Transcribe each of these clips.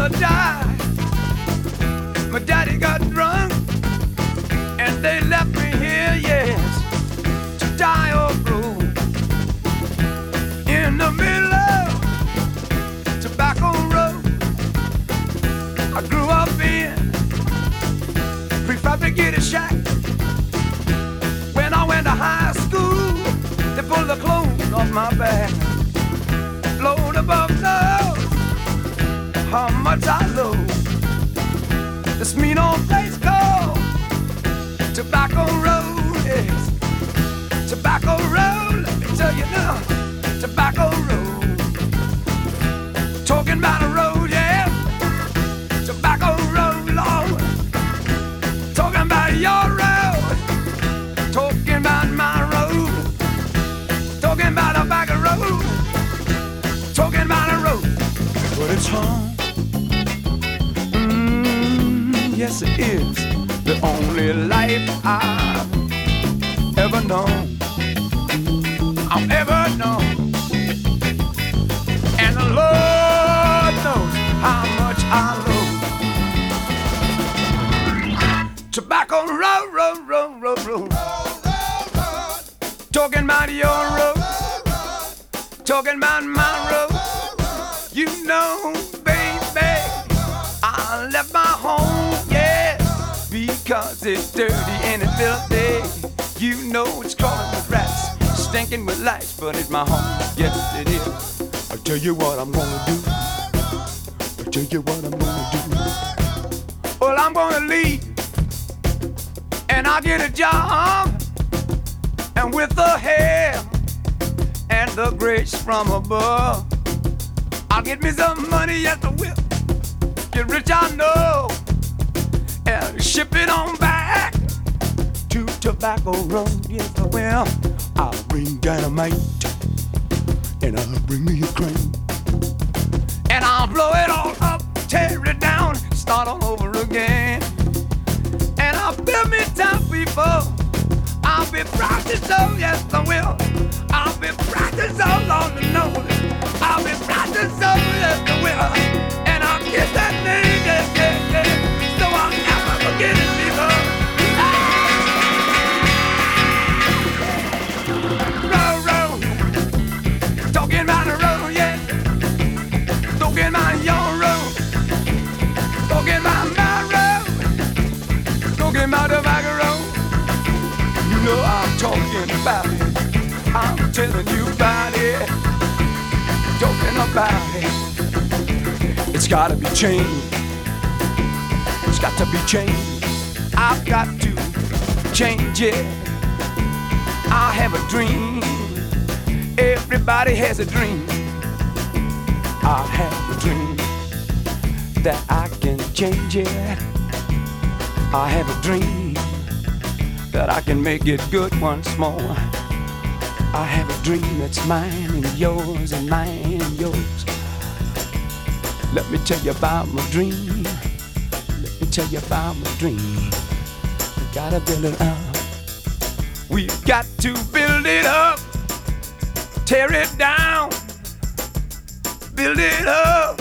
mother died, my daddy got drunk, and they left me here, yes, to die or grow in the middle of Tobacco Road. I grew up in prefabricated shack. When I went to high school, they pulled the clothes off my back. Float above love, how much I love this mean old place called Tobacco Road. Yes, Tobacco Road, let me tell you now, Tobacco Road. Talking about a road, yeah, Tobacco Road, Lord. Talking about your road, talking about my road, talking about a back road, talking about a road, but it's home. Yes, it is the only life I've ever known. I've ever known. And the Lord knows how much I love Tobacco Road, road, road, road, road. Talking about your road, talking about my road. You know, baby, I left my home, yeah, because it's dirty and it's filthy. You know it's crawling with rats, stinking with lice, but it's my home, yes it is. I'll tell you what I'm gonna do. I'll tell you what I'm gonna do. Well, I'm gonna leave, and I'll get a job, and with the help and the grace from above, I'll get me some money, yes I will. Get rich, I know, and ship it on back to Tobacco Road, yes I will. I'll bring dynamite, and I'll bring me a crane, and I'll blow it all up, tear it down, start all over again. And I'll build me town people, I'll be practiced, oh yes I will. I'll be practiced so long to know it. I'll be practiced so yes I will. And I'll get that name, yeah, yeah, yeah, so I'll never forget it, people. Road, road, talking about the road, yeah, talking about your road, talking about my road, talking about the back road. You know I'm talking about it, I'm telling you about it, talking about it. It's gotta be changed, it's got to be changed. I've got to change it. I have a dream, everybody has a dream. I have a dream that I can change it. I have a dream that I can make it good once more. I have a dream that's mine and yours and mine and yours. Let me tell you about my dream. Let me tell you about my dream. We gotta build it up. We've got to build it up. Tear it down. Build it up.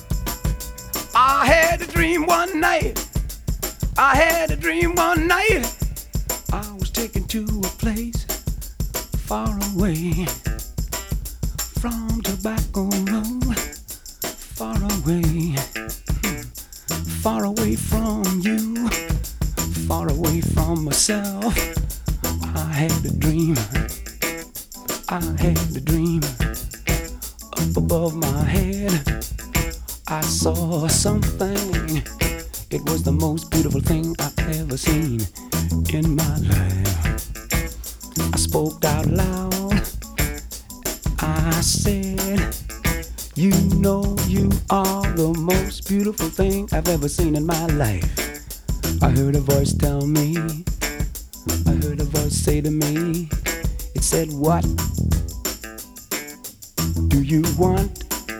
I had a dream one night. I had a dream one night. I was taken to a place far away from Tobacco Road, far away, far away from you, far away from myself. I had a dream, I had a dream. Up above my head, I saw something. It was the most beautiful thing I've ever seen in my life. I spoke out loud, I said, you know you are the most beautiful thing I've ever seen in my life. I heard a voice tell me, I heard a voice say to me, it said, what do you want?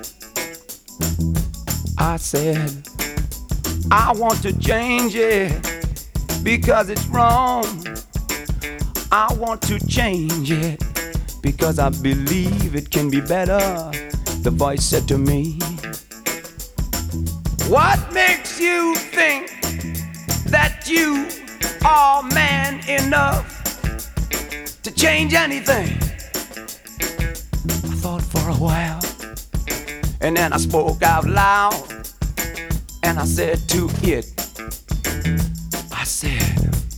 I said, I want to change it because it's wrong. I want to change it because I believe it can be better. The voice said to me, What makes you think that you are man enough to change anything? I thought for a while, and then I spoke out loud, and I said to it, I said,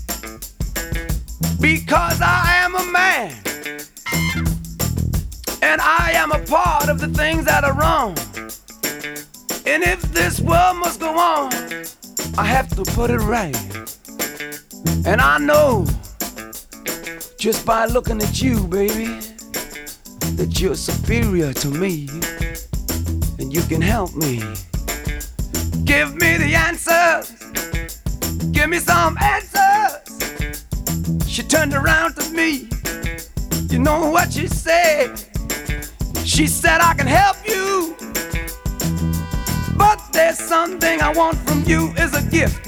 because I am a man, and I am a part of the things that are wrong. And if this world must go on, I have to put it right. And I know, just by looking at you, baby, that you're superior to me, and you can help me. Give me the answers, give me some answers. She turned around to me, you know what she said? She said, I can help you, but there's something I want from you is a gift.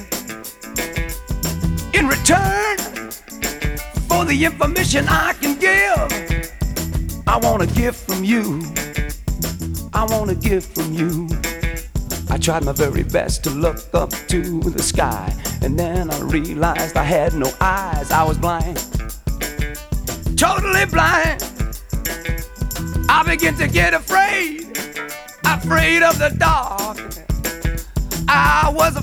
In return for the information I can give, I want a gift from you. I want a gift from you. I tried my very best to look up to the sky, and then I realized I had no eyes. I was blind, totally blind. I began to get afraid of the dark. I was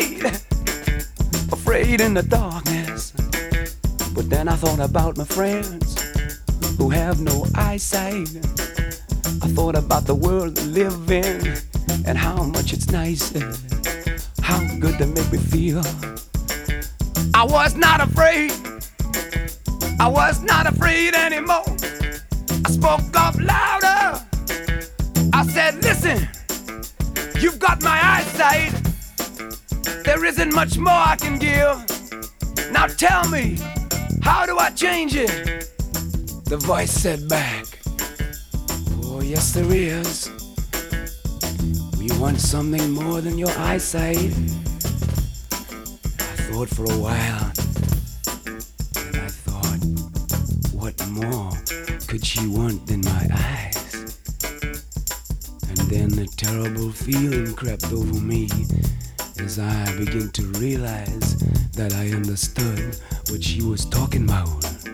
afraid in the darkness. But then I thought about my friends who have no eyesight. I thought about the world they live in and how much it's nice and how good they make me feel. I was not afraid. I was not afraid anymore. I spoke up louder. I said, listen, you've got my eyesight. There isn't much more I can give. Now tell me, how do I change it? The voice said back, oh yes there is. We want something more than your eyesight. I thought for a while, and I thought, what more could she want than my eyes? And then the terrible feeling crept over me as I began to realize that I understood what she was talking about.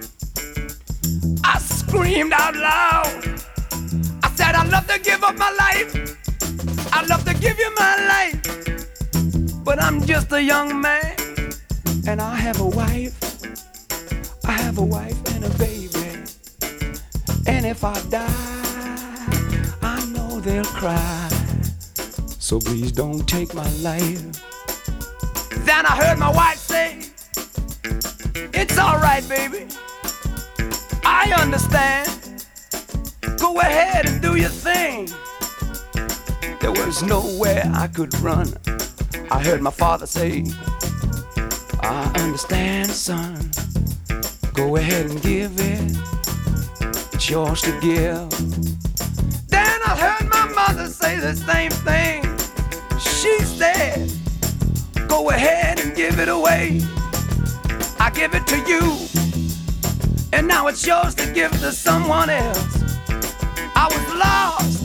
I screamed out loud. I said, I'd love to give up my life. I'd love to give you my life. But I'm just a young man, and I have a wife. I have a wife and a baby. And if I die, I know they'll cry. So please don't take my life. Then I heard my wife say, it's all right, baby. I understand. Go ahead and do your thing. There was nowhere I could run. I heard my father say, I understand, son. Go ahead and give it. It's yours to give. Then I heard my mother say the same thing. She said, go ahead and give it away. I give it to you, and now it's yours to give to someone else. I was lost.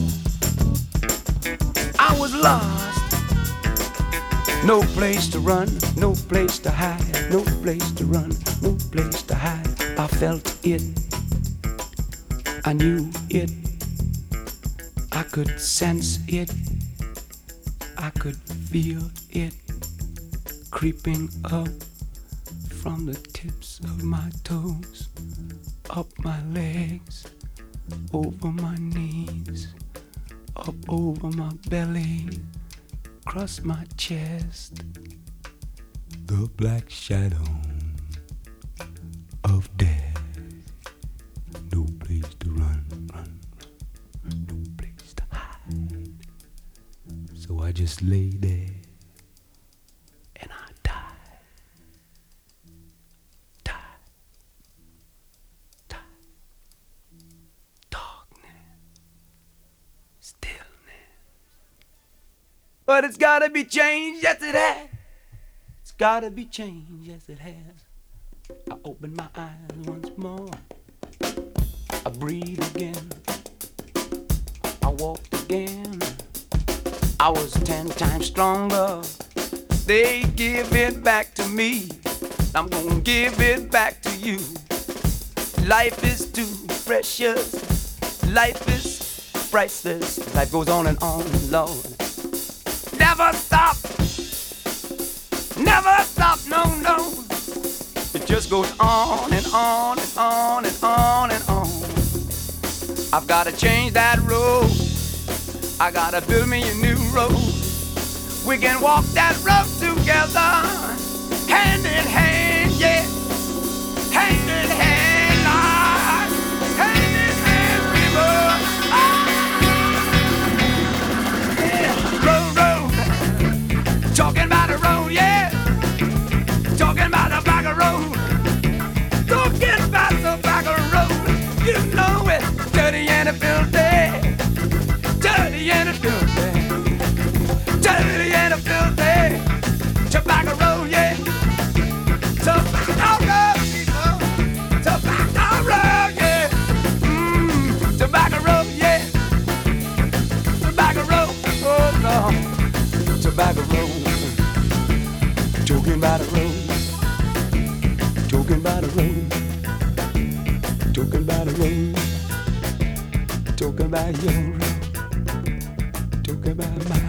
I was lost. No place to run, no place to hide, no place to run, no place to hide. I felt it. I knew it. I could sense it. I could feel it creeping up from the tips of my toes, up my legs, over my knees, up over my belly, across my chest. The black shadow of death. No place to run, no place to hide. So I just lay there and I died. Darkness, stillness. But it's gotta be changed, yes it has. It's gotta be changed, yes it has. I open my eyes once more. I breathe again. I walked again. I was 10 times stronger. They give it back to me. I'm gonna give it back to you. Life is too precious. Life is priceless. Life goes on and on, Lord. Never stop. Never stop, no, no. It just goes on and on and on and on and on. I've gotta change that road. I gotta build me a new road. We can walk that road together, hand in hand, yeah. Hand in hand, Lord. Hand in hand, people. Yeah. Road, road. Talking about the road, yeah. Talking about the back of road. Talking about the back of road. You know it. Dirty and it filthy. Dirty and it filthy. Dirty and it filthy. Tobacco road, yeah. Tobacco road, people. Tobacco road, yeah. Tobacco road, yeah. Tobacco road, oh Lord. Tobacco road. Talking about the road. Talking about the road. Talking about the road. Talking about your road. Talking about my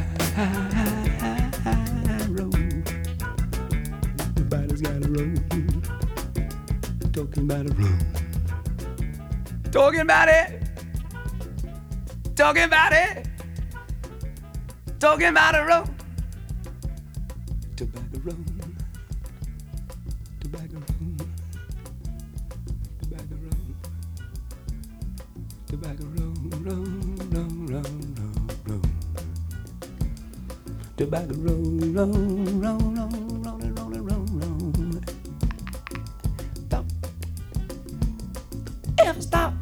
road. Everybody's got a road. Talking about a road. Talking about it. Talking about it. Talking about a road. Tobacco road. Tobacco road. Tobacco road. Tobacco road. Road, road, road, road, road. Tobacco road, road, road, road, road, road, road, road. Stop. Ever stop.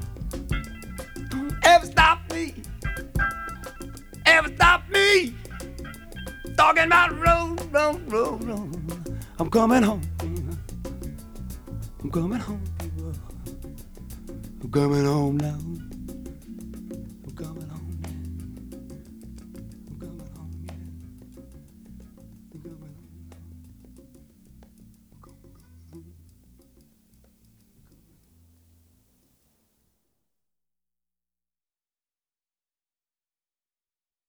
Ever stop me. Ever stop me. Talking about road, road, road, road. I'm coming home. I'm coming home, people. I'm coming home now.